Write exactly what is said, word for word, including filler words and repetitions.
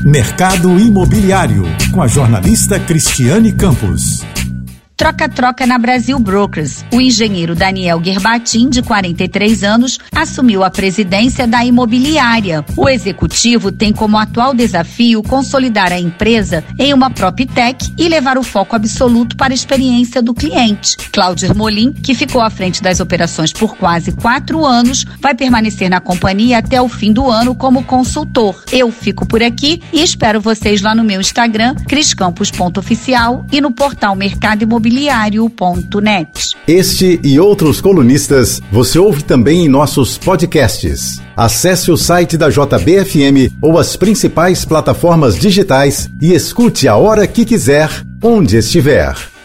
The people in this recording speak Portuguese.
Mercado Imobiliário, com a jornalista Cristiane Campos. Troca-troca na Brasil Brokers. O engenheiro Daniel Guerbatin, de quarenta e três anos, assumiu a presidência da imobiliária. O executivo tem como atual desafio consolidar a empresa em uma PropTech e levar o foco absoluto para a experiência do cliente. Cláudio Ermolim, que ficou à frente das operações por quase quatro anos, vai permanecer na companhia até o fim do ano como consultor. Eu fico por aqui e espero vocês lá no meu Instagram, criscampos ponto oficial, e no portal Mercado Imobiliário. imobiliário ponto net. Este e outros colunistas você ouve também em nossos podcasts. Acesse o site da J B F M ou as principais plataformas digitais e escute a hora que quiser, onde estiver.